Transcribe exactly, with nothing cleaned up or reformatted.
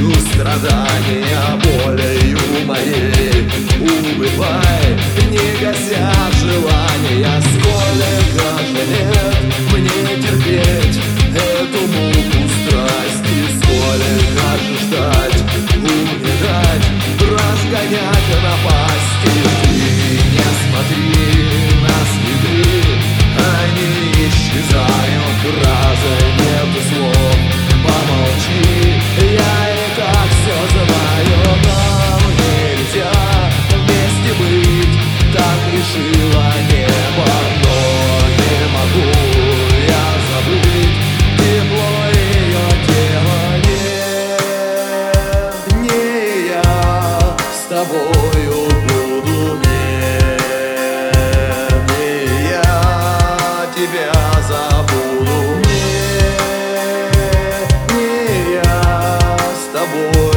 ночью страдания болью моей. Убывай, не гася желания. Сколько же лет мне терпеть эту муку страсти? Сколько же ждать, умирать, разгонять напасти? Ты не смотри на следы, они исчезают, фразы нету слов. Помолчи, я и так все знаю. Нам нельзя вместе быть, так решило небо. Но не могу я забыть тепло ее тела. Нет, не я с тобою буду, нет, не я тебя забуду. Не я с тобой.